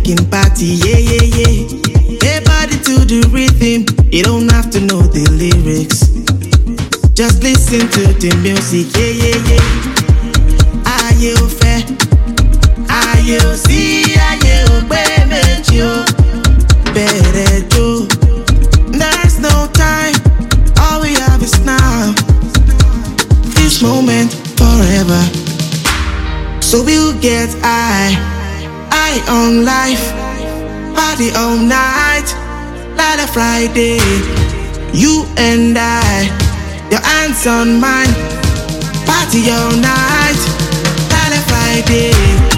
making party, yeah, yeah, yeah. Hey, body to the rhythm, you don't have to know the lyrics. Just listen to the music, yeah, yeah, yeah. Are you fair? Are you see? Are you baby? Better do. There's no time, all we have is now. This moment forever. So we'll get high on life, party all night, like a Friday. You and I, your hands on mine, party all night, like a Friday.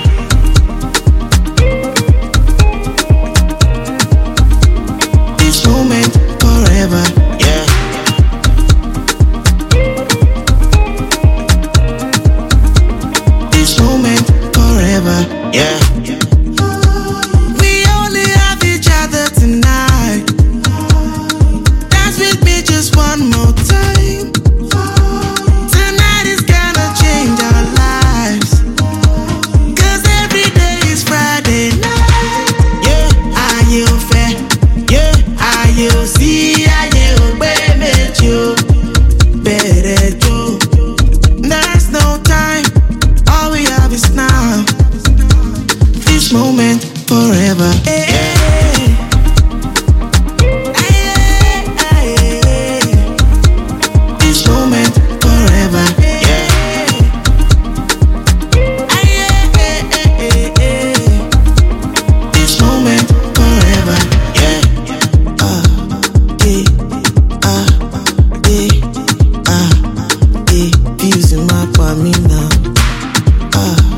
This moment forever, yeah. This moment forever, yeah. We only have each other tonight. Dance with me just one more time. Tonight is gonna change our lives. 'Cause every day is Friday night. Yeah, are you fair? Yeah, are you see? Are you baby? You better do. There's no time, all we have is now. This moment forever. Hey, hey. Hey, hey, hey. This moment forever. Yeah. Hey, hey, hey, hey. This moment forever. Yeah. Fusing my me now.